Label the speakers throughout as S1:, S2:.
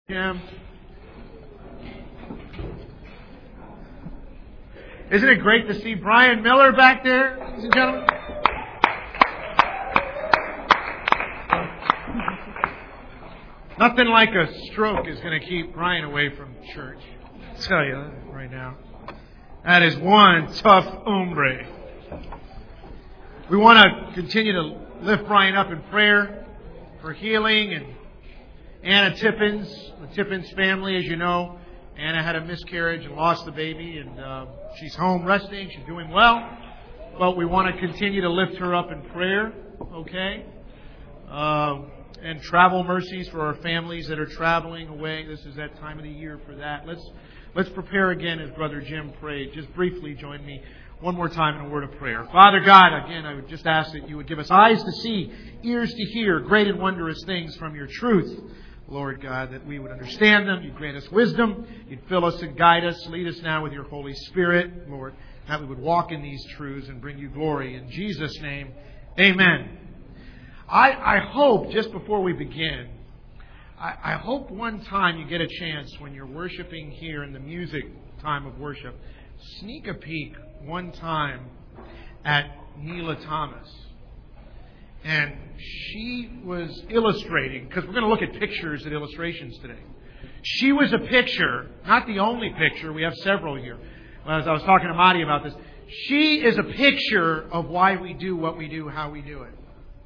S1: Jim. Isn't it great to see Brian Miller back there, ladies and gentlemen? Nothing like a stroke is going to keep Brian away from church. I'll tell you that right now. That is one tough hombre. We want to continue to lift Brian up in prayer for healing. And Anna Tippins, the Tippins family, as you know, Anna had a miscarriage and lost the baby, and she's home resting. She's doing well, but we want to continue to lift her up in prayer, okay? And travel mercies for our families that are traveling away. This is that time of the year for that. Let's prepare again as Brother Jim prayed. Just briefly join me one more time in a word of prayer. Father God, again, I would just ask that you would give us eyes to see, ears to hear, great and wondrous things from your truth. Lord God, that we would understand them. You'd grant us wisdom. You'd fill us and guide us. Lead us now with your Holy Spirit, Lord, that we would walk in these truths and bring you glory. In Jesus' name, amen. I hope, just before we begin, I hope one time you get a chance when you're worshiping here in the music time of worship, sneak a peek one time at Neela Thomas. And she was illustrating, because we're going to look at pictures and illustrations today. She was a picture, not the only picture, we have several here. As I was talking to Marty about this, she is a picture of why we do what we do, how we do it.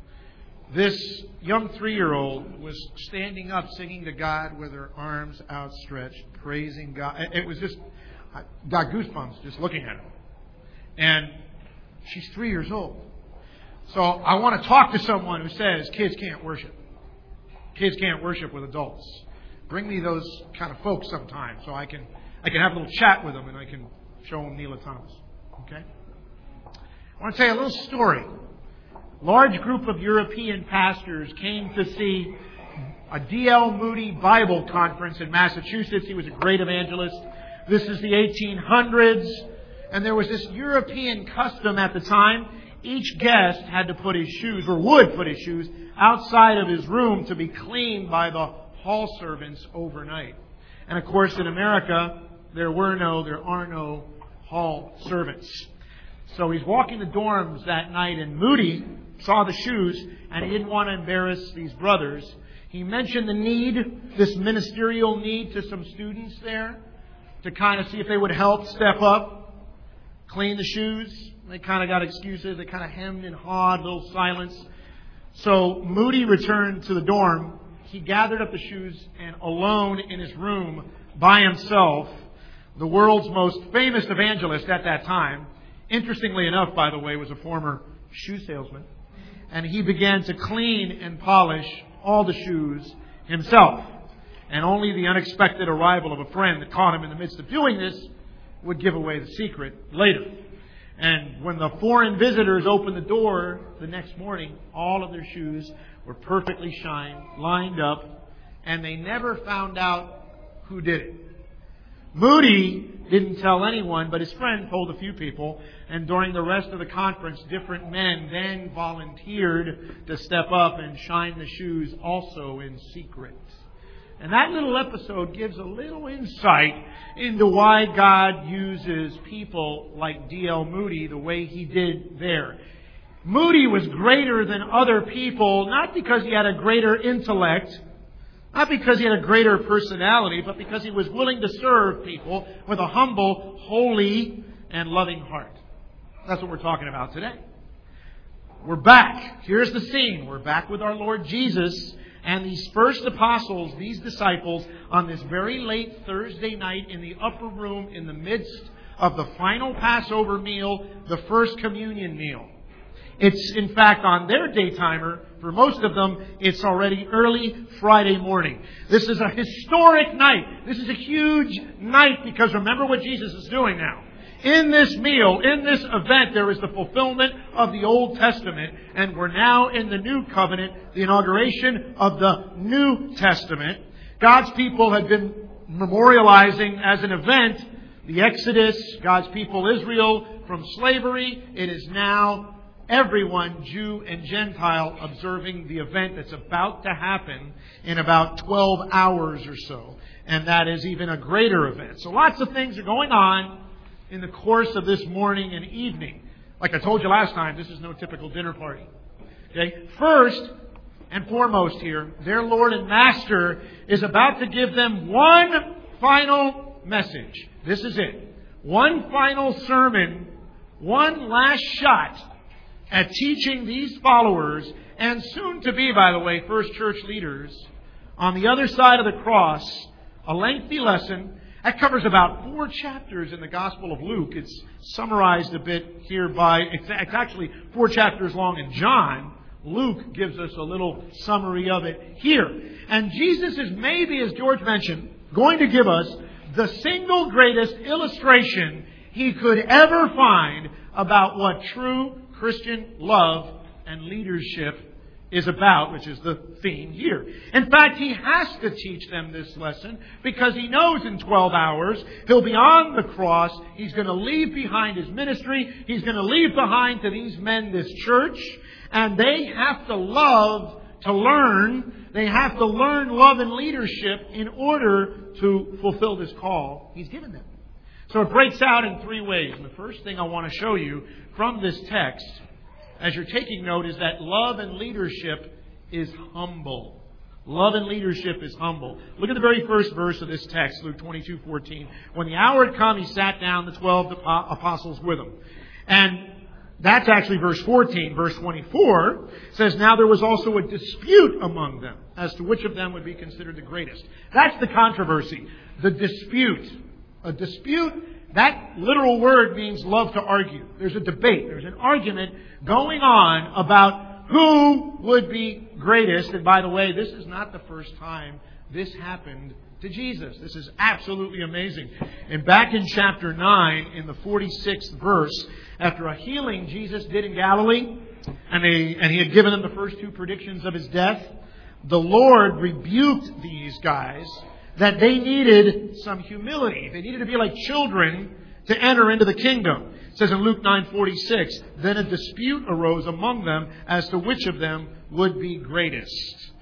S1: This young 3-year-old was standing up singing to God with her arms outstretched, praising God. It was just, I got goosebumps just looking at her. And she's 3 years old. So I want to talk to someone who says kids can't worship. Kids can't worship with adults. Bring me those kind of folks sometime so I can have a little chat with them and I can show them Neela Thomas. Okay? I want to tell you a little story. A large group of European pastors came to see a D.L. Moody Bible conference in Massachusetts. He was a great evangelist. This is the 1800s. And there was this European custom at the time. Each guest had to put his shoes, or would put his shoes, outside of his room to be cleaned by the hall servants overnight. And of course, in America, there are no hall servants. So he's walking the dorms that night, and Moody saw the shoes, and he didn't want to embarrass these brothers. He mentioned the need, this ministerial need, to some students there to kind of see if they would help step up, clean the shoes. They kind of got excuses. They kind of hemmed and hawed, a little silence. So Moody returned to the dorm. He gathered up the shoes, and alone in his room by himself, the world's most famous evangelist at that time, interestingly enough, by the way, was a former shoe salesman. And he began to clean and polish all the shoes himself. And only the unexpected arrival of a friend that caught him in the midst of doing this would give away the secret later. And when the foreign visitors opened the door the next morning, all of their shoes were perfectly shined, lined up, and they never found out who did it. Moody didn't tell anyone, but his friend told a few people, and during the rest of the conference, different men then volunteered to step up and shine the shoes also in secret. And that little episode gives a little insight into why God uses people like D.L. Moody the way He did there. Moody was greater than other people, not because he had a greater intellect, not because he had a greater personality, but because he was willing to serve people with a humble, holy, and loving heart. That's what we're talking about today. We're back. Here's the scene. We're back with our Lord Jesus and these first apostles, these disciples, on this very late Thursday night in the upper room in the midst of the final Passover meal, the first communion meal. It's, in fact, on their day timer, for most of them, it's already early Friday morning. This is a historic night. This is a huge night because remember what Jesus is doing now. In this meal, in this event, there is the fulfillment of the Old Testament, and we're now in the New Covenant, the inauguration of the New Testament. God's people had been memorializing as an event the Exodus, God's people Israel from slavery. It is now everyone, Jew and Gentile, observing the event that's about to happen in about 12 hours or so. And that is even a greater event. So lots of things are going on in the course of this morning and evening. Like I told you last time, this is no typical dinner party. Okay? First and foremost here, their Lord and Master is about to give them one final message. This is it. One final sermon, one last shot at teaching these followers, and soon to be, by the way, First Church leaders, on the other side of the cross, a lengthy lesson that covers about 4 chapters in the Gospel of Luke. It's summarized a bit here it's actually 4 chapters long in John. Luke gives us a little summary of it here. And Jesus is maybe, as George mentioned, going to give us the single greatest illustration he could ever find about what true Christian love and leadership is about, which is the theme here. In fact, he has to teach them this lesson because he knows in 12 hours he'll be on the cross. He's going to leave behind his ministry. He's going to leave behind to these men this church. And they have to love to learn. They have to learn love and leadership in order to fulfill this call he's given them. So it breaks out in 3 ways. And the first thing I want to show you from this text, as you're taking note, is that love and leadership is humble. Love and leadership is humble. Look at the very first verse of this text, Luke 22:14. When the hour had come, he sat down, the 12 apostles with him. And that's actually verse 14. Verse 24 says, now there was also a dispute among them as to which of them would be considered the greatest. That's the controversy. The dispute. A dispute, that literal word means love to argue. There's a debate. There's an argument going on about who would be greatest. And by the way, this is not the first time this happened to Jesus. This is absolutely amazing. And back in chapter 9, in the 46th verse, after a healing Jesus did in Galilee, and he had given them the first 2 predictions of his death, the Lord rebuked these guys that they needed some humility. They needed to be like children to enter into the kingdom. It says in Luke 9:46, then a dispute arose among them as to which of them would be greatest.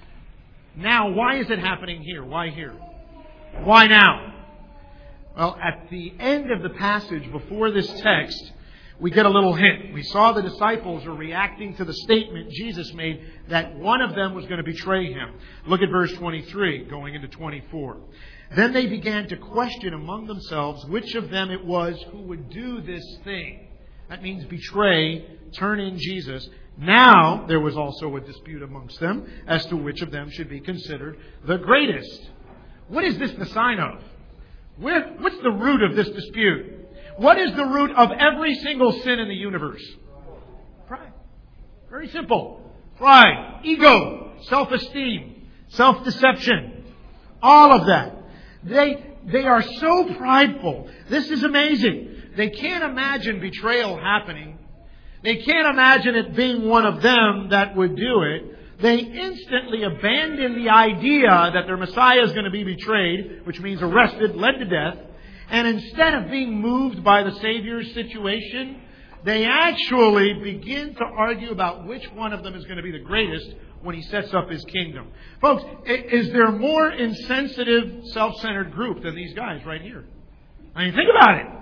S1: Now, why is it happening here? Why here? Why now? Well, at the end of the passage before this text, we get a little hint. We saw the disciples are reacting to the statement Jesus made that one of them was going to betray him. Look at verse 23, going into 24. Then they began to question among themselves which of them it was who would do this thing. That means betray, turn in Jesus. Now there was also a dispute amongst them as to which of them should be considered the greatest. What is this the sign of? What's the root of this dispute? What is the root of every single sin in the universe? Pride. Very simple. Pride, ego, self-esteem, self-deception. All of that. They are so prideful. This is amazing. They can't imagine betrayal happening. They can't imagine it being one of them that would do it. They instantly abandon the idea that their Messiah is going to be betrayed, which means arrested, led to death. And instead of being moved by the Savior's situation, they actually begin to argue about which one of them is going to be the greatest when he sets up his kingdom. Folks, is there a more insensitive, self-centered group than these guys right here? I mean, think about it.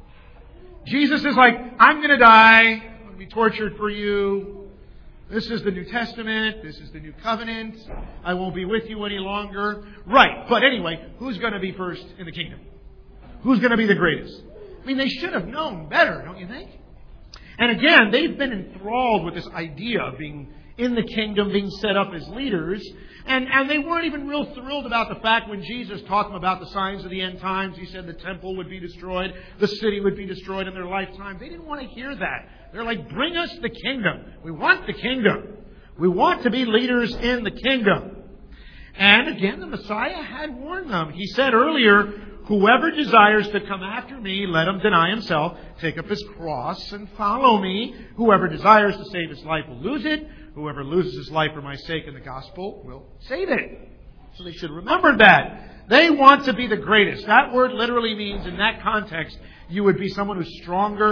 S1: Jesus is like, I'm going to die. I'm going to be tortured for you. This is the New Testament. This is the New Covenant. I won't be with you any longer. Right. But anyway, who's going to be first in the kingdom? Who's going to be the greatest? I mean, they should have known better, don't you think? And again, they've been enthralled with this idea of being in the kingdom, being set up as leaders. And they weren't even real thrilled about the fact when Jesus taught them about the signs of the end times. He said the temple would be destroyed, the city would be destroyed in their lifetime. They didn't want to hear that. They're like, bring us the kingdom. We want the kingdom. We want to be leaders in the kingdom. And again, the Messiah had warned them. He said earlier, whoever desires to come after me, let him deny himself, take up his cross, and follow me. Whoever desires to save his life will lose it. Whoever loses his life for my sake in the gospel will save it. So they should remember that. They want to be the greatest. That word literally means, in that context, you would be someone who's stronger,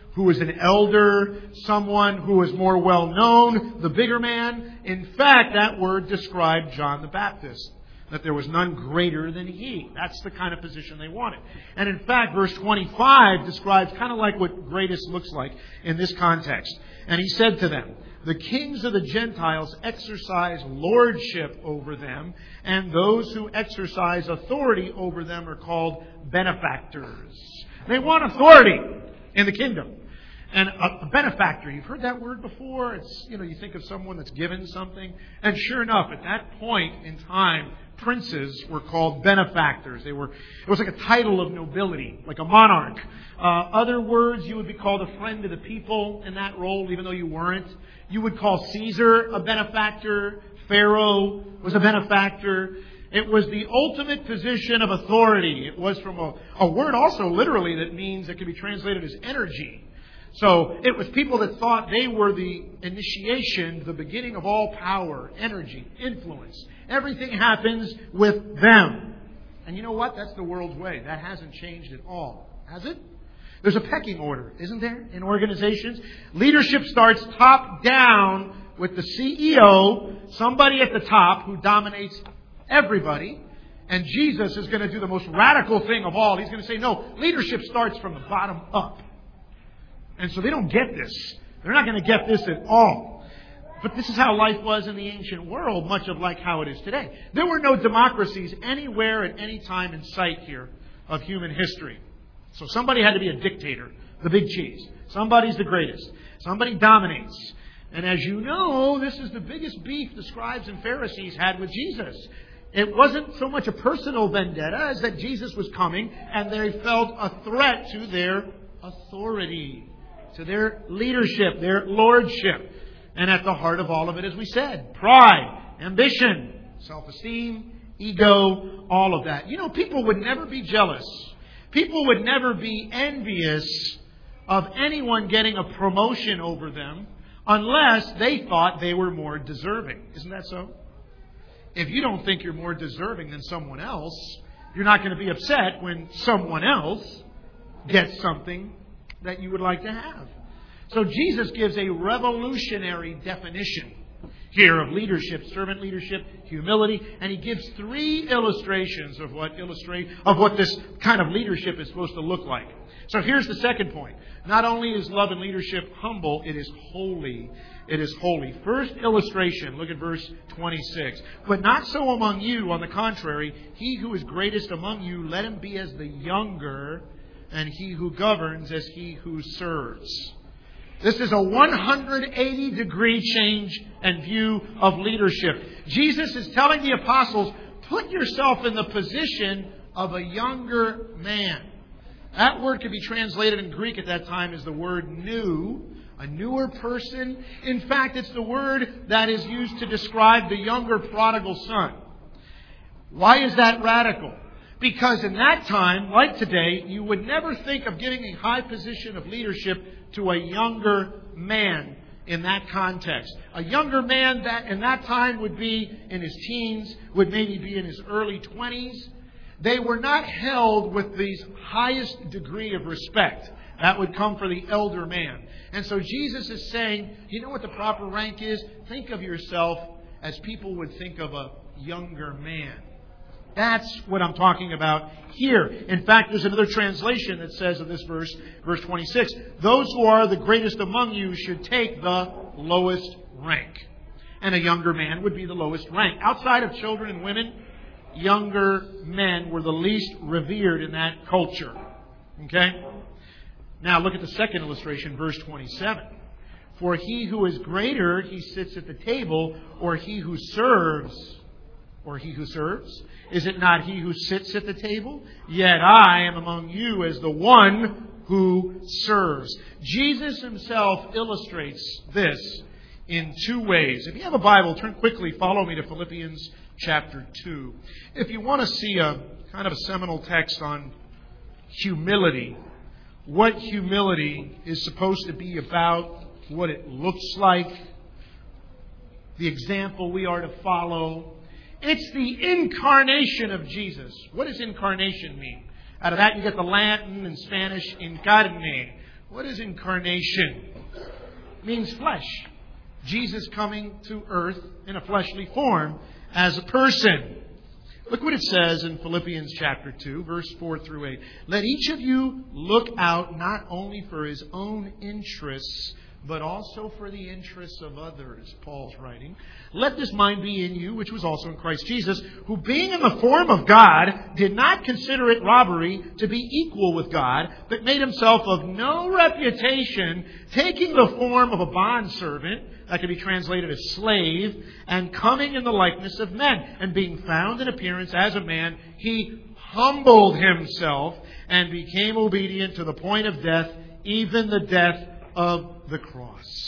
S1: who was an elder, someone who was more well known, the bigger man. In fact, that word described John the Baptist, that there was none greater than he. That's the kind of position they wanted. And in fact, verse 25 describes kind of like what greatest looks like in this context. And he said to them, the kings of the Gentiles exercise lordship over them, and those who exercise authority over them are called benefactors. They want authority in the kingdom. And a benefactor, you've heard that word before. It's, you think of someone that's given something. And sure enough, at that point in time, princes were called benefactors. It was like a title of nobility, like a monarch. Other words, you would be called a friend of the people in that role, even though you weren't. You would call Caesar a benefactor. Pharaoh was a benefactor. It was the ultimate position of authority. It was from a word also literally that means, it can be translated as energy. So it was people that thought they were the initiation, the beginning of all power, energy, influence. Everything happens with them. And you know what? That's the world's way. That hasn't changed at all. Has it? There's a pecking order, isn't there, in organizations? Leadership starts top down with the CEO, somebody at the top who dominates everybody. And Jesus is going to do the most radical thing of all. He's going to say, no, leadership starts from the bottom up. And so they don't get this. They're not going to get this at all. But this is how life was in the ancient world, much of like how it is today. There were no democracies anywhere at any time in sight here of human history. So somebody had to be a dictator, the big cheese. Somebody's the greatest. Somebody dominates. And as you know, this is the biggest beef the scribes and Pharisees had with Jesus. It wasn't so much a personal vendetta as that Jesus was coming and they felt a threat to their authority, to their leadership, their lordship. And at the heart of all of it, as we said, pride, ambition, self-esteem, ego, all of that. People would never be jealous. People would never be envious of anyone getting a promotion over them unless they thought they were more deserving. Isn't that so? If you don't think you're more deserving than someone else, you're not going to be upset when someone else gets something that you would like to have. So Jesus gives a revolutionary definition here of leadership, servant leadership, humility, and he gives 3 illustrations of what this kind of leadership is supposed to look like. So here's the second point. Not only is love and leadership humble, it is holy. It is holy. First illustration, look at verse 26. But not so among you, on the contrary, he who is greatest among you, let him be as the younger, and he who governs as he who serves. This is a 180-degree change and view of leadership. Jesus is telling the apostles, put yourself in the position of a younger man. That word could be translated in Greek at that time as the word new, a newer person. In fact, it's the word that is used to describe the younger prodigal son. Why is that radical? Because in that time, like today, you would never think of giving a high position of leadership to a younger man in that context. A younger man that in that time would be in his teens, would maybe be in his early 20s. They were not held with the highest degree of respect. That would come for the elder man. And so Jesus is saying, you know what the proper rank is? Think of yourself as people would think of a younger man. That's what I'm talking about here. In fact, there's another translation that says of this verse 26, those who are the greatest among you should take the lowest rank. And a younger man would be the lowest rank. Outside of children and women, younger men were the least revered in that culture. Okay? Now look at the second illustration, verse 27. For he who is greater, he sits at the table, or he who serves, is it not he who sits at the table? Yet I am among you as the one who serves. Jesus himself illustrates this in 2 ways. If you have a Bible, turn quickly, follow me to Philippians chapter 2. If you want to see a kind of a seminal text on humility, what humility is supposed to be about, what it looks like, the example we are to follow. It's the incarnation of Jesus. What does incarnation mean? Out of that you get the Latin and Spanish incarne, What is incarnation? It means flesh. Jesus coming to earth in a fleshly form as a person. Look what it says in Philippians chapter 2, verse 4 through 8. Let each of you look out not only for his own interests, but also for the interests of others, Paul's writing. Let this mind be in you, which was also in Christ Jesus, who being in the form of God, did not consider it robbery to be equal with God, but made himself of no reputation, taking the form of a bondservant, that can be translated as slave, and coming in the likeness of men, and being found in appearance as a man, he humbled himself and became obedient to the point of death, even the death of the cross.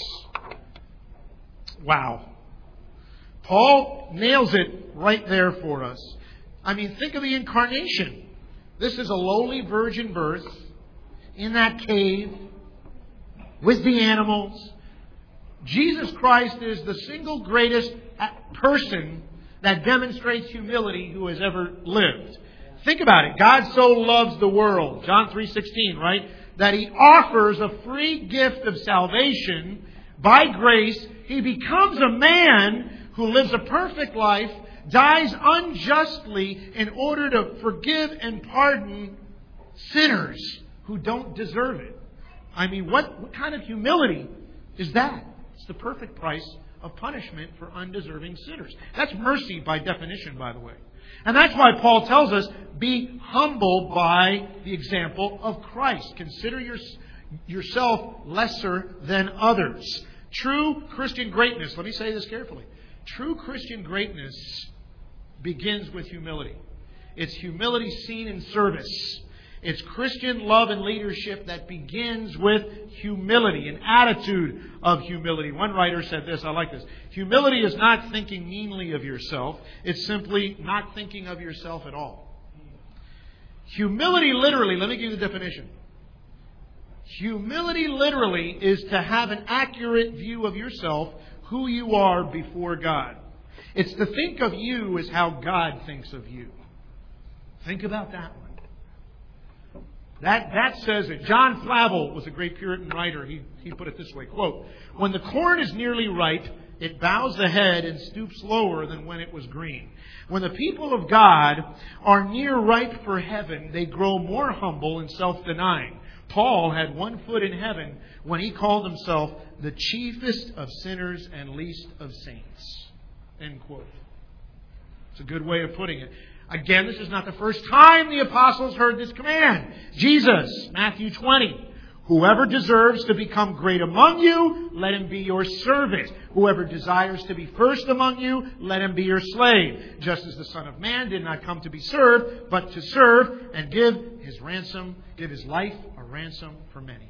S1: Wow. Paul nails it right there for us. I mean, think of the incarnation. This is a lowly virgin birth in that cave with the animals. Jesus Christ is the single greatest person that demonstrates humility who has ever lived. Think about it. God so loves the world. John 3:16, right? That He offers a free gift of salvation by grace. He becomes a man who lives a perfect life, dies unjustly in order to forgive and pardon sinners who don't deserve it. I mean, what kind of humility is that? It's the perfect price of punishment for undeserving sinners. That's mercy by definition, by the way. And that's why Paul tells us, be humble by the example of Christ. Consider yourself lesser than others. True Christian greatness, let me say this carefully. True Christian greatness begins with humility. It's humility seen in service. It's Christian love and leadership that begins with humility, an attitude of humility. One writer said this, I like this. Humility is not thinking meanly of yourself. It's simply not thinking of yourself at all. Humility literally, let me give you the definition. Humility literally is to have an accurate view of yourself, who you are before God. It's to think of you as how God thinks of you. Think about that one. That says it. John Flavel was a great Puritan writer. He put it this way, quote, when the corn is nearly ripe, it bows the head and stoops lower than when it was green. When the people of God are near ripe for heaven, they grow more humble and self-denying. Paul had one foot in heaven when he called himself the chiefest of sinners and least of saints. End quote. It's a good way of putting it. Again, this is not the first time the apostles heard this command. Jesus, Matthew 20. Whoever deserves to become great among you, let him be your servant. Whoever desires to be first among you, let him be your slave. Just as the Son of Man did not come to be served, but to serve and give his life a ransom for many.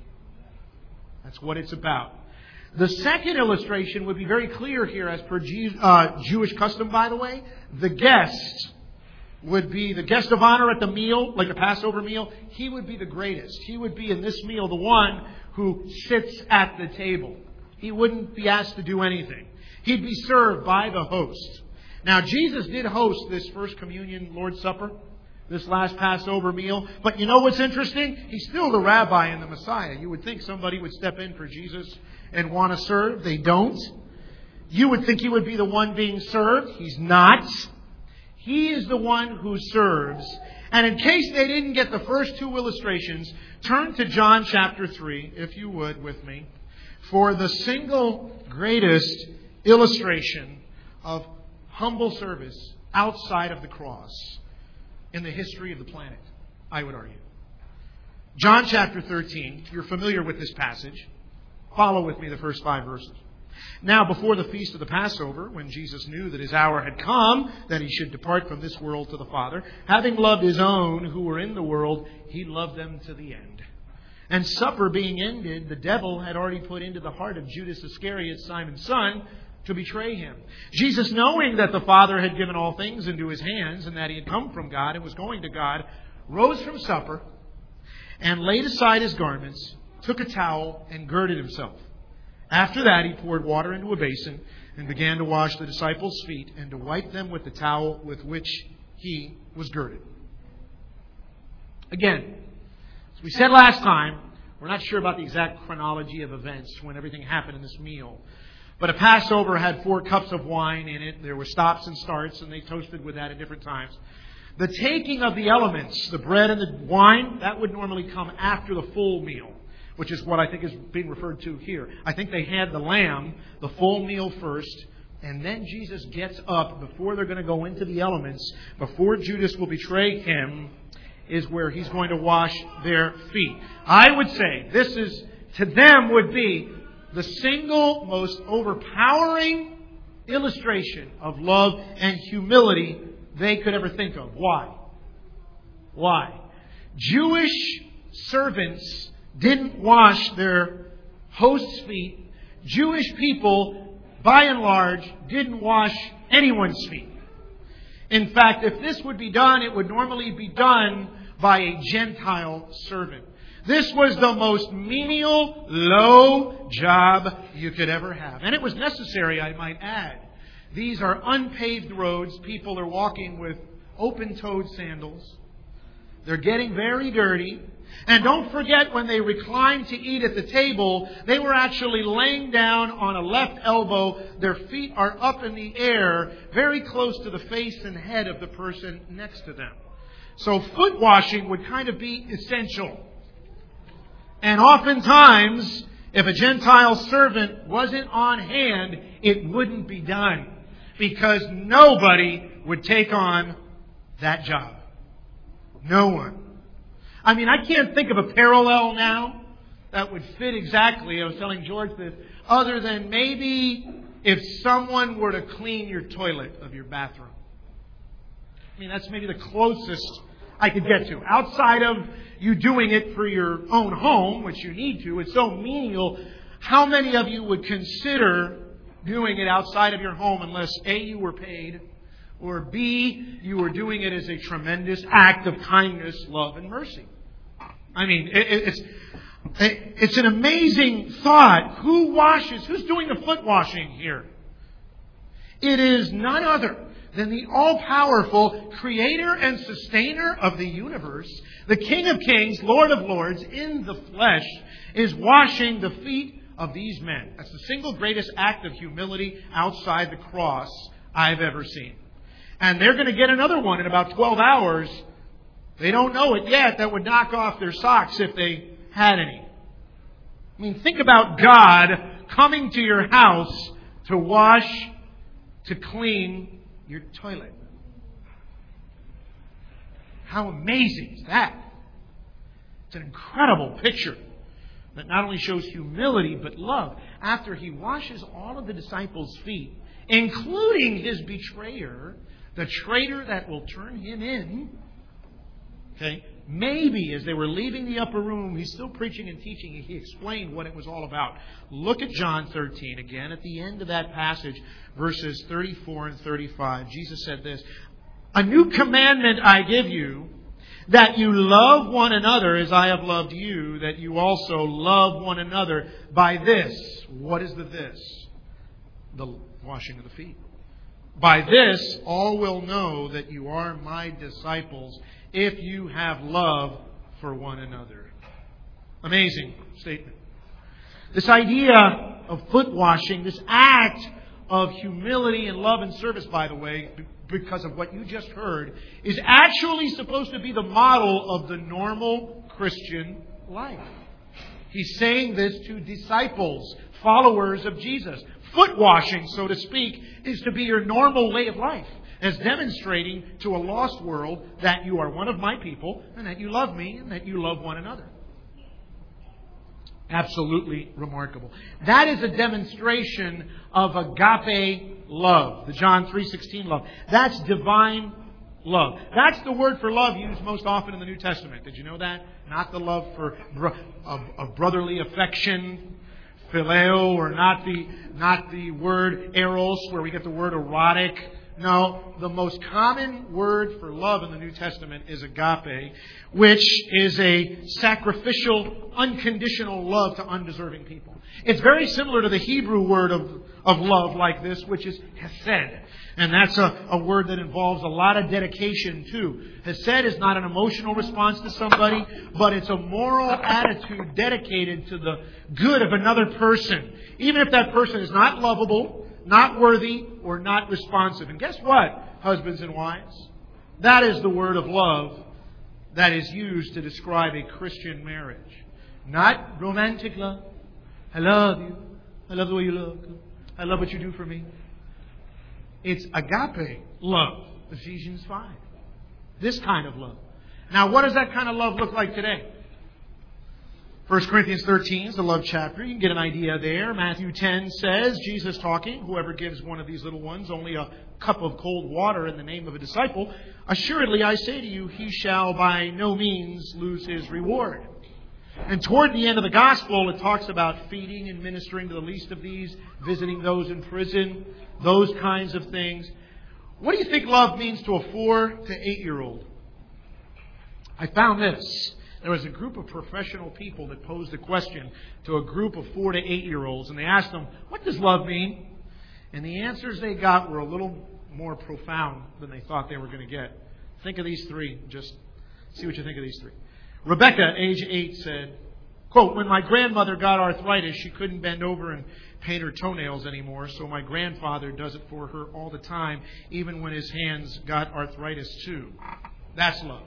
S1: That's what it's about. The second illustration would be very clear here as per Jewish custom, by the way. The guest would be the guest of honor at the meal, like the Passover meal. He would be the greatest. He would be in this meal the one who sits at the table. He wouldn't be asked to do anything. He'd be served by the host. Now, Jesus did host this First Communion Lord's Supper, this last Passover meal. But you know what's interesting? He's still the rabbi and the Messiah. You would think somebody would step in for Jesus and want to serve. They don't. You would think he would be the one being served. He's not. He is the one who serves. And in case they didn't get the first two illustrations, turn to John chapter 3, if you would, with me, for the single greatest illustration of humble service outside of the cross in the history of the planet, I would argue. John chapter 13, you're familiar with this passage. Follow with me the first 5 verses. Now, before the feast of the Passover, when Jesus knew that his hour had come, that he should depart from this world to the Father, having loved his own who were in the world, he loved them to the end. And supper being ended, the devil had already put into the heart of Judas Iscariot, Simon's son, to betray him. Jesus, knowing that the Father had given all things into his hands, and that he had come from God and was going to God, rose from supper and laid aside his garments, took a towel, and girded himself. After that, he poured water into a basin and began to wash the disciples' feet and to wipe them with the towel with which he was girded. Again, as we said last time, We're not sure about the exact chronology of events when everything happened in this meal. But a Passover had 4 cups of wine in it. There were stops and starts, and they toasted with that at different times. The taking of the elements, the bread and the wine, that would normally come after the full meal, which is what I think is being referred to here. I think they had the lamb, the full meal first, and then Jesus gets up before they're going to go into the elements, before Judas will betray him, is where he's going to wash their feet. I would say this is, to them, would be the single most overpowering illustration of love and humility they could ever think of. Why? Why? Jewish servants didn't wash their host's feet. Jewish people, by and large, didn't wash anyone's feet. In fact, if this would be done, it would normally be done by a Gentile servant. This was the most menial, low job you could ever have. And it was necessary, I might add. These are unpaved roads. People are walking with open-toed sandals. They're getting very dirty. And don't forget, when they reclined to eat at the table, they were actually laying down on a left elbow. Their feet are up in the air, very close to the face and head of the person next to them. So foot washing would kind of be essential. And oftentimes, if a Gentile servant wasn't on hand, it wouldn't be done. Because nobody would take on that job. No one. I mean, I can't think of a parallel now that would fit exactly. I was telling George this. Other than maybe if someone were to clean your toilet of your bathroom. I mean, that's maybe the closest I could get to. Outside of you doing it for your own home, which you need to, it's so menial. How many of you would consider doing it outside of your home unless A, you were paid, or B, you were doing it as a tremendous act of kindness, love, and mercy? I mean, it's an amazing thought. Who's doing the foot washing here? It is none other than the all-powerful creator and sustainer of the universe, the King of Kings, Lord of Lords, in the flesh, is washing the feet of these men. That's the single greatest act of humility outside the cross I've ever seen. And they're going to get another one in about 12 hours. They don't know it yet. That would knock off their socks if they had any. I mean, think about God coming to your house to wash, to clean your toilet. How amazing is that? It's an incredible picture that not only shows humility but love. After he washes all of the disciples' feet, including his betrayer, the traitor that will turn him in, okay, maybe as they were leaving the upper room, he's still preaching and teaching, he explained what it was all about. Look at John 13 again. At the end of that passage, verses 34 and 35, Jesus said this, "A new commandment I give you, that you love one another as I have loved you, that you also love one another by this." What is the this? The washing of the feet. "By this, all will know that you are my disciples, if you have love for one another." Amazing statement. This idea of foot washing, this act of humility and love and service, by the way, because of what you just heard, is actually supposed to be the model of the normal Christian life. He's saying this to disciples, followers of Jesus. Foot washing, so to speak, is to be your normal way of life, as demonstrating to a lost world that you are one of my people, and that you love me, and that you love one another. Absolutely remarkable. That is a demonstration of agape love, the John 3:16 love. That's divine love. That's the word for love used most often in the New Testament. Did you know that? Not the love for of brotherly affection, phileo, or not the word eros, where we get the word erotic. No, the most common word for love in the New Testament is agape, which is a sacrificial, unconditional love to undeserving people. It's very similar to the Hebrew word of love like this, which is hesed. And that's a word that involves a lot of dedication too. Hesed is not an emotional response to somebody, but it's a moral attitude dedicated to the good of another person, even if that person is not lovable, not worthy, or not responsive. And guess what, husbands and wives? That is the word of love that is used to describe a Christian marriage. Not romantic love. I love you. I love the way you look. I love what you do for me. It's agape love. Ephesians 5. This kind of love. Now, what does that kind of love look like today? 1 Corinthians 13 is the love chapter. You can get an idea there. Matthew 10 says, Jesus talking, whoever gives one of these little ones only a cup of cold water in the name of a disciple, assuredly I say to you, he shall by no means lose his reward. And toward the end of the gospel, it talks about feeding and ministering to the least of these, visiting those in prison, those kinds of things. What do you think love means to a 4 to 8-year-old? I found this. There was a group of professional people that posed a question to a group of 4 to 8-year-olds, and they asked them, what does love mean? And the answers they got were a little more profound than they thought they were going to get. Think of these three. Just see what you think of these three. Rebecca, age 8, said, quote, when my grandmother got arthritis, she couldn't bend over and paint her toenails anymore, so my grandfather does it for her all the time, even when his hands got arthritis too. That's love.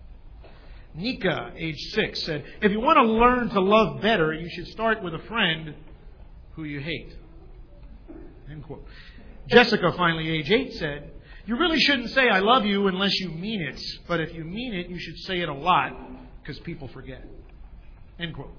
S1: Nika, age 6, said, if you want to learn to love better, you should start with a friend who you hate. End quote. Jessica, finally, age 8, said, you really shouldn't say I love you unless you mean it, but if you mean it, you should say it a lot, because people forget. End quote.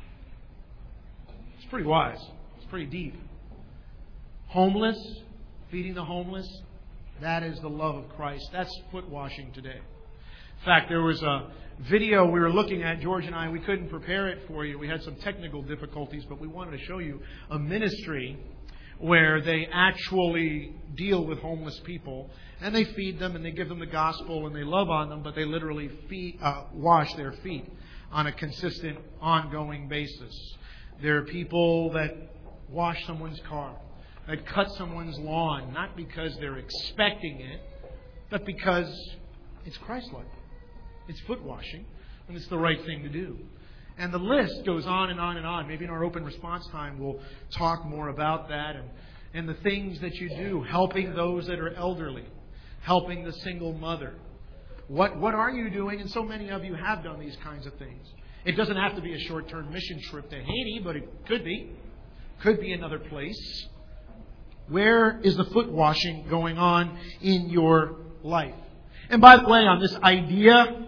S1: It's pretty wise. It's pretty deep. Homeless, feeding the homeless, that is the love of Christ. That's foot washing today. In fact, there was a video we were looking at, George and I. We couldn't prepare it for you. We had some technical difficulties, but we wanted to show you a ministry where they actually deal with homeless people, and they feed them and they give them the gospel and they love on them, but they literally wash their feet on a consistent, ongoing basis. There are people that wash someone's car, that cut someone's lawn, not because they're expecting it, but because it's Christ-like. It's foot washing, and it's the right thing to do. And the list goes on and on and on. Maybe in our open response time we'll talk more about that and the things that you do, helping those that are elderly, helping the single mother. What are you doing? And so many of you have done these kinds of things. It doesn't have to be a short-term mission trip to Haiti, but it could be. Could be another place. Where is the foot washing going on in your life? And by the way, on this idea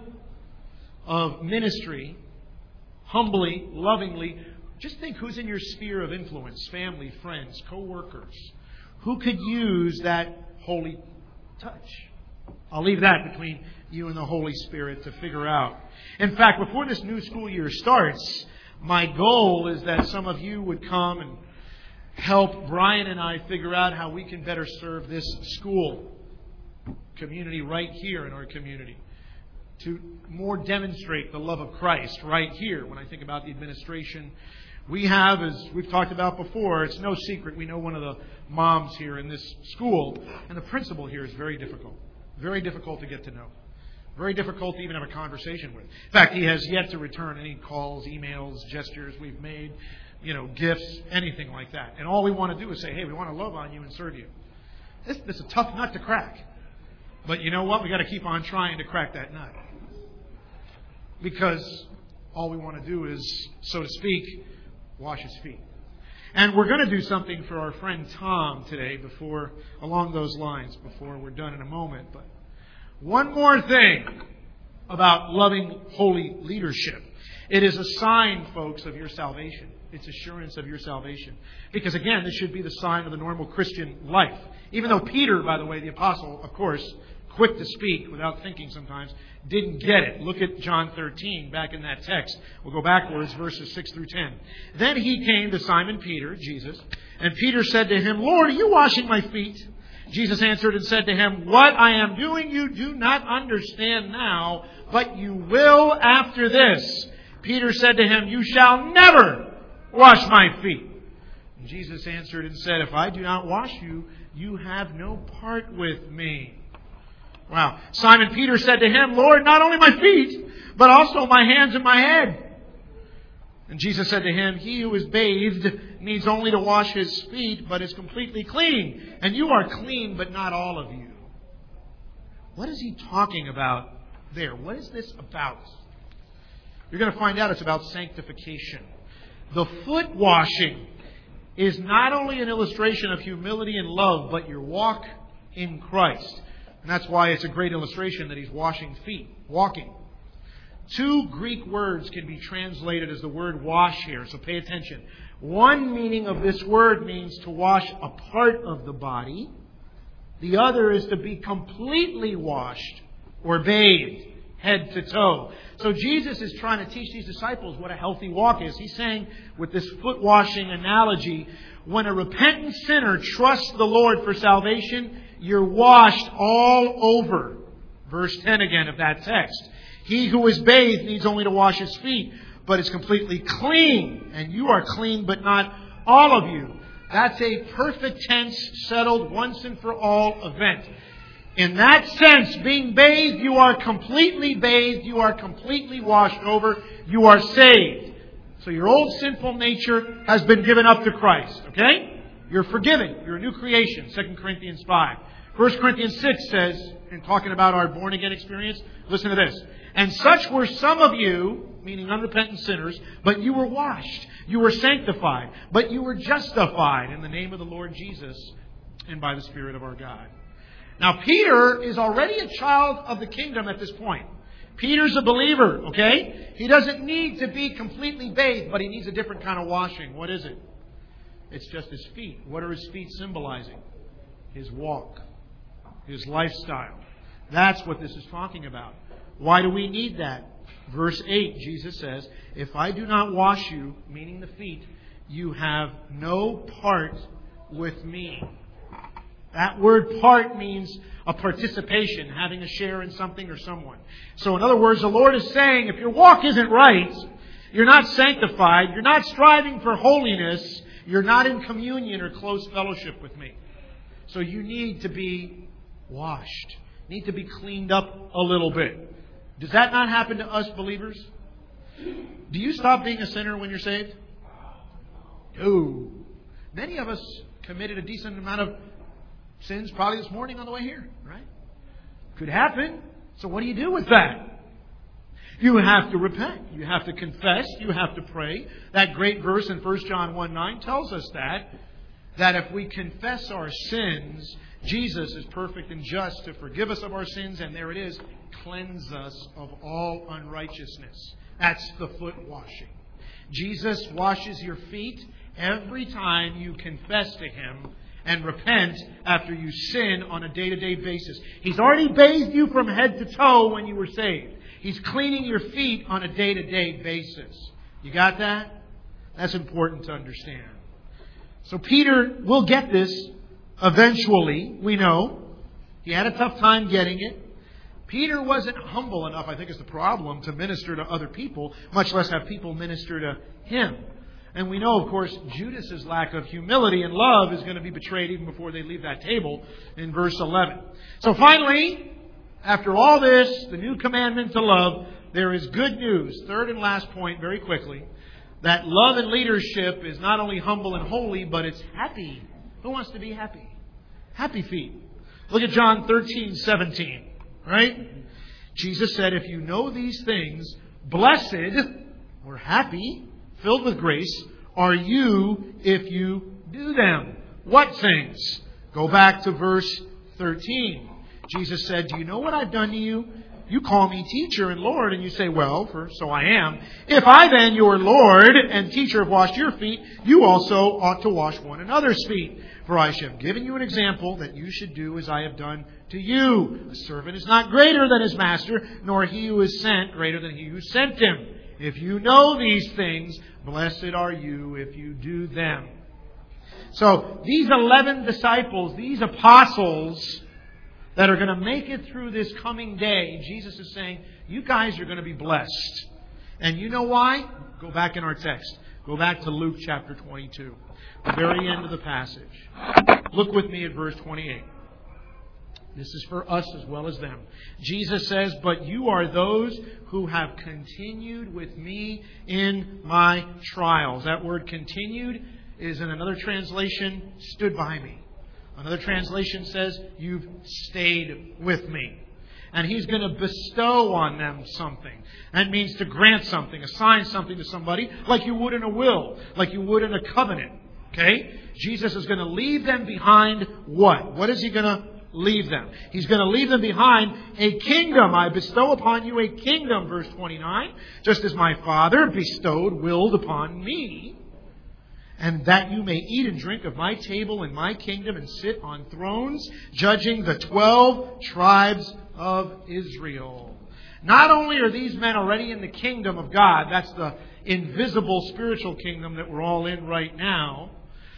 S1: of ministry, humbly, lovingly, just think who's in your sphere of influence, family, friends, co-workers. Who could use that holy touch? I'll leave that between you and the Holy Spirit to figure out. In fact, before this new school year starts, my goal is that some of you would come and help Brian and I figure out how we can better serve this school community right here in our community, to more demonstrate the love of Christ right here. When I think about the administration we have, as we've talked about before, it's no secret. We know one of the moms here in this school, and the principal here is very difficult. Very difficult to get to know. Very difficult to even have a conversation with. In fact, he has yet to return any calls, emails, gestures we've made, gifts, anything like that. And all we want to do is say, hey, we want to love on you and serve you. This is a tough nut to crack. But you know what? We've got to keep on trying to crack that nut. Because all we want to do is, so to speak, wash his feet. And we're going to do something for our friend Tom today along those lines, before we're done in a moment. But one more thing about loving holy leadership. It is a sign, folks, of your salvation. It's assurance of your salvation. Because again, this should be the sign of the normal Christian life. Even though Peter, by the way, the apostle, of course, quick to speak without thinking sometimes, didn't get it. Look at John 13, back in that text. We'll go backwards, verses 6 through 10. Then he came to Simon Peter, Jesus, and Peter said to him, Lord, are you washing my feet? Jesus answered and said to him, "What I am doing you do not understand now, but you will after this." Peter said to him, "You shall never wash my feet." And Jesus answered and said, "If I do not wash you, you have no part with me." Wow. Simon Peter said to him, "Lord, not only my feet, but also my hands and my head." And Jesus said to him, "He who is bathed needs only to wash his feet, but is completely clean. And you are clean, but not all of you." What is he talking about there? What is this about? You're going to find out it's about sanctification. The foot washing is not only an illustration of humility and love, but your walk in Christ. And that's why it's a great illustration that he's washing feet, walking. Two Greek words can be translated as the word wash here, so pay attention. One meaning of this word means to wash a part of the body. The other is to be completely washed or bathed, head to toe. So Jesus is trying to teach these disciples what a healthy walk is. He's saying with this foot washing analogy, when a repentant sinner trusts the Lord for salvation, you're washed all over. Verse 10 again of that text. He who is bathed needs only to wash his feet, but is completely clean. And you are clean, but not all of you. That's a perfect tense, settled, once and for all event. In that sense, being bathed, you are completely bathed. You are completely washed over. You are saved. So your old sinful nature has been given up to Christ. Okay? You're forgiven. You're a new creation. 2 Corinthians 5. 1 Corinthians 6 says, in talking about our born-again experience, listen to this. "And such were some of you," meaning unrepentant sinners, "but you were washed. You were sanctified. But you were justified in the name of the Lord Jesus and by the Spirit of our God." Now, Peter is already a child of the kingdom at this point. Peter's a believer, okay? He doesn't need to be completely bathed, but he needs a different kind of washing. What is it? It's just his feet. What are his feet symbolizing? His walk. His lifestyle. That's what this is talking about. Why do we need that? Verse 8, Jesus says, "If I do not wash you," meaning the feet, "you have no part with me." That word part means a participation, having a share in something or someone. So in other words, the Lord is saying, if your walk isn't right, you're not sanctified, you're not striving for holiness, you're not in communion or close fellowship with me. So you need to be washed, need to be cleaned up a little bit. Does that not happen to us believers? Do you stop being a sinner when you're saved? No. Many of us committed a decent amount of sins probably this morning on the way here, right? Could happen. So what do you do with that? You have to repent. You have to confess. You have to pray. That great verse in 1 John 1:9 tells us that if we confess our sins, Jesus is perfect and just to forgive us of our sins, and there it is, cleanse us of all unrighteousness. That's the foot washing. Jesus washes your feet every time you confess to Him and repent after you sin on a day-to-day basis. He's already bathed you from head to toe when you were saved. He's cleaning your feet on a day-to-day basis. You got that? That's important to understand. So Peter will get this eventually, we know. He had a tough time getting it. Peter wasn't humble enough, I think is the problem, to minister to other people, much less have people minister to him. And we know, of course, Judas's lack of humility and love is going to be betrayed even before they leave that table in verse 11. So finally, after all this, the new commandment to love, there is good news. Third and last point, very quickly, that love and leadership is not only humble and holy, but it's happy. Who wants to be happy? Happy feet. Look at John 13:17. Right? Jesus said, if you know these things, blessed or happy, filled with grace, are you if you do them. What things? Go back to verse 13. Jesus said, do you know what I've done to you? You call me teacher and Lord, and you say, well, for so I am. If I then, your Lord and teacher, have washed your feet, you also ought to wash one another's feet. For I have given you an example that you should do as I have done to you. A servant is not greater than his master, nor he who is sent greater than he who sent him. If you know these things, blessed are you if you do them. So these 11 disciples, these apostles that are going to make it through this coming day, Jesus is saying, you guys are going to be blessed. And you know why? Go back in our text. Go back to Luke chapter 22, the very end of the passage. Look with me at verse 28. This is for us as well as them. Jesus says, but you are those who have continued with me in my trials. That word continued is in another translation, stood by me. Another translation says, you've stayed with me. And He's going to bestow on them something. That means to grant something, assign something to somebody, like you would in a will, like you would in a covenant. Okay? Jesus is going to leave them behind what? What is He going to leave them? He's going to leave them behind a kingdom. I bestow upon you a kingdom, verse 29, just as my Father willed upon me. And that you may eat and drink of my table in my kingdom and sit on thrones, judging the 12 tribes of Israel. Not only are these men already in the kingdom of God, that's the invisible spiritual kingdom that we're all in right now,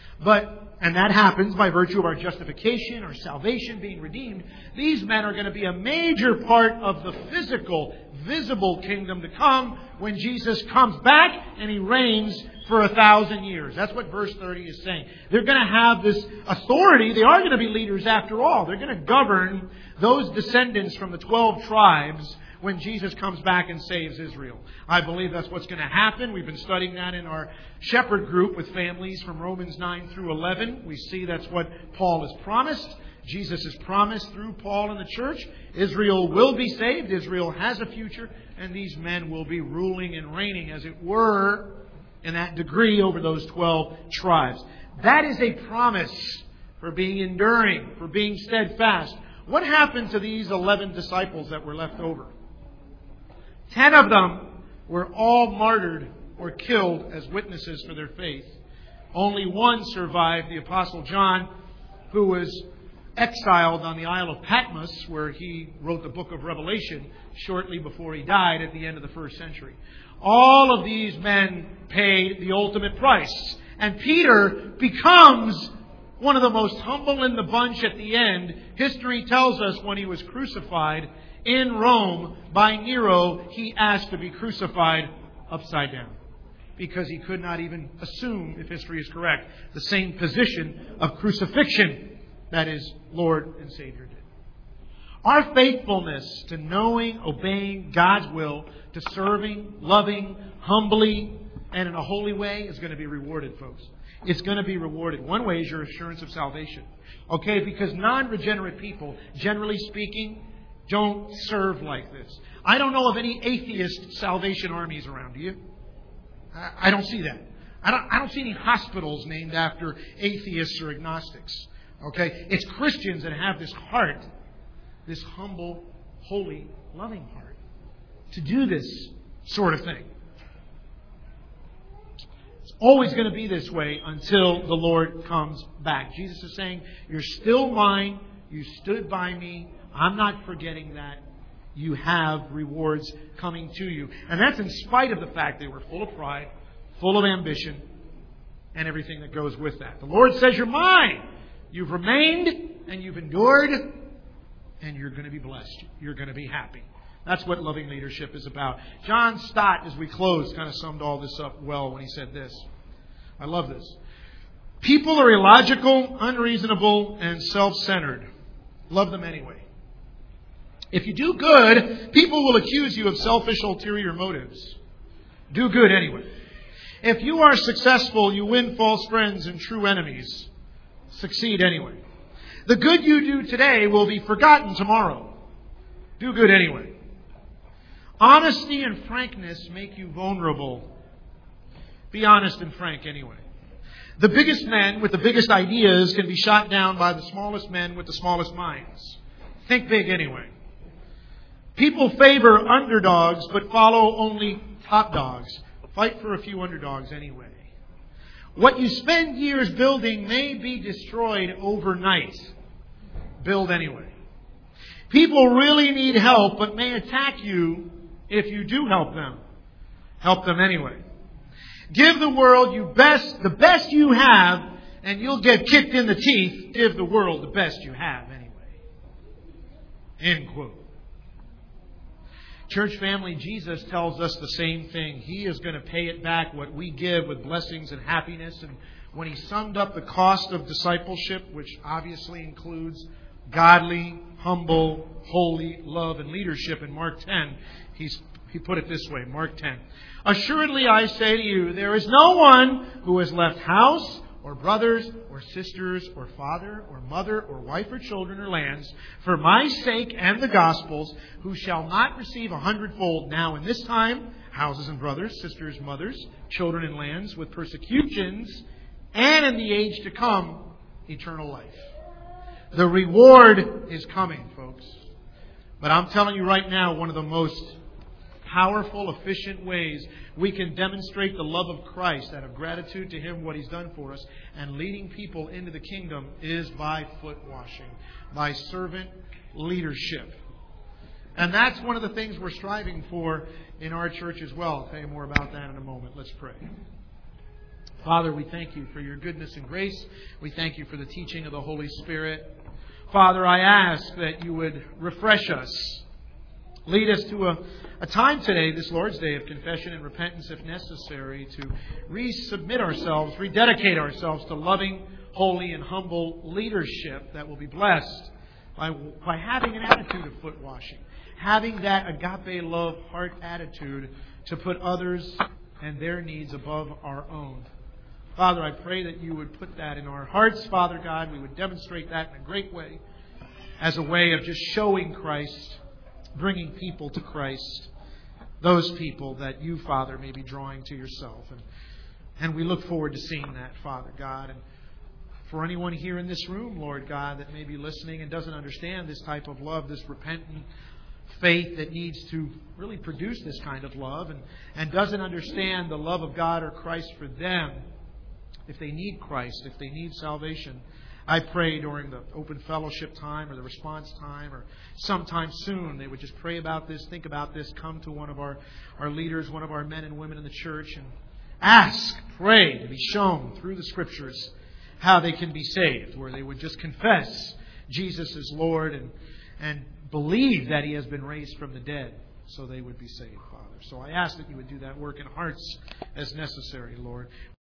S1: and that happens by virtue of our justification, our salvation, being redeemed. These men are going to be a major part of the physical, visible kingdom to come when Jesus comes back and He reigns for 1,000 years. That's what verse 30 is saying. They're going to have this authority. They are going to be leaders after all. They're going to govern those descendants from the 12 tribes when Jesus comes back and saves Israel. I believe that's what's going to happen. We've been studying that in our shepherd group with families from Romans 9 through 11. We see that's what Paul has promised. Jesus has promised through Paul and the church. Israel will be saved. Israel has a future. And these men will be ruling and reigning, as it were, in that degree over those 12 tribes. That is a promise for being enduring, for being steadfast. What happened to these 11 disciples that were left over? 10 of them were all martyred or killed as witnesses for their faith. Only one survived, the Apostle John, who was exiled on the Isle of Patmos, where he wrote the book of Revelation shortly before he died at the end of the first century. All of these men paid the ultimate price. And Peter becomes one of the most humble in the bunch at the end. History tells us when he was crucified in Rome by Nero, he asked to be crucified upside down, because he could not even assume, if history is correct, the same position of crucifixion that his Lord and Savior did. Our faithfulness to knowing, obeying God's will, to serving, loving, humbly, and in a holy way is going to be rewarded, folks. It's going to be rewarded. One way is your assurance of salvation. Okay, because non-regenerate people, generally speaking, don't serve like this. I don't know of any atheist salvation armies around, do you? I don't see that. I don't see any hospitals named after atheists or agnostics. Okay? It's Christians that have this heart, this humble, holy, loving heart, to do this sort of thing. It's always going to be this way until the Lord comes back. Jesus is saying, you're still mine. You stood by me. I'm not forgetting that. You have rewards coming to you. And that's in spite of the fact they were full of pride, full of ambition, and everything that goes with that. The Lord says, you're mine. You've remained and you've endured, and you're going to be blessed. You're going to be happy. That's what loving leadership is about. John Stott, as we close, kind of summed all this up well when he said this. I love this. People are illogical, unreasonable, and self-centered. Love them anyway. If you do good, people will accuse you of selfish, ulterior motives. Do good anyway. If you are successful, you win false friends and true enemies. Succeed anyway. The good you do today will be forgotten tomorrow. Do good anyway. Honesty and frankness make you vulnerable. Be honest and frank anyway. The biggest men with the biggest ideas can be shot down by the smallest men with the smallest minds. Think big anyway. People favor underdogs but follow only top dogs. Fight for a few underdogs anyway. What you spend years building may be destroyed overnight. Build anyway. People really need help but may attack you if you do help them. Help them anyway. Give the world the best you have, and you'll get kicked in the teeth. Give the world the best you have anyway. End quote. Church family, Jesus tells us the same thing. He is going to pay it back what we give with blessings and happiness. And when He summed up the cost of discipleship, which obviously includes godly, humble, holy love and leadership in Mark 10, He put it this way, Mark 10. Assuredly I say to you, there is no one who has left house or brothers or sisters or father or mother or wife or children or lands for my sake and the gospel's, who shall not receive 100-fold now in this time, houses and brothers, sisters, mothers, children and lands, with persecutions, and in the age to come, eternal life. The reward is coming, folks. But I'm telling you right now, one of the most powerful, efficient ways we can demonstrate the love of Christ out of gratitude to Him, what He's done for us, and leading people into the kingdom is by foot washing, by servant leadership. And that's one of the things we're striving for in our church as well. I'll tell you more about that in a moment. Let's pray. Father, we thank You for Your goodness and grace. We thank You for the teaching of the Holy Spirit. Father, I ask that You would refresh us. Lead us to a time today, this Lord's Day, of confession and repentance if necessary, to resubmit ourselves, rededicate ourselves to loving, holy, and humble leadership that will be blessed by having an attitude of foot washing, having that agape love heart attitude to put others and their needs above our own. Father, I pray that You would put that in our hearts, Father God. We would demonstrate that in a great way, as a way of just showing Christ, bringing people to Christ, those people that You, Father, may be drawing to Yourself. And we look forward to seeing that, Father God. And for anyone here in this room, Lord God, that may be listening and doesn't understand this type of love, this repentant faith that needs to really produce this kind of love, and doesn't understand the love of God or Christ for them, if they need Christ, if they need salvation, I pray during the open fellowship time or the response time or sometime soon they would just pray about this, think about this, come to one of our leaders, one of our men and women in the church, and ask, pray to be shown through the Scriptures how they can be saved, where they would just confess Jesus as Lord and believe that He has been raised from the dead, so they would be saved, Father. So I ask that You would do that work in hearts as necessary, Lord.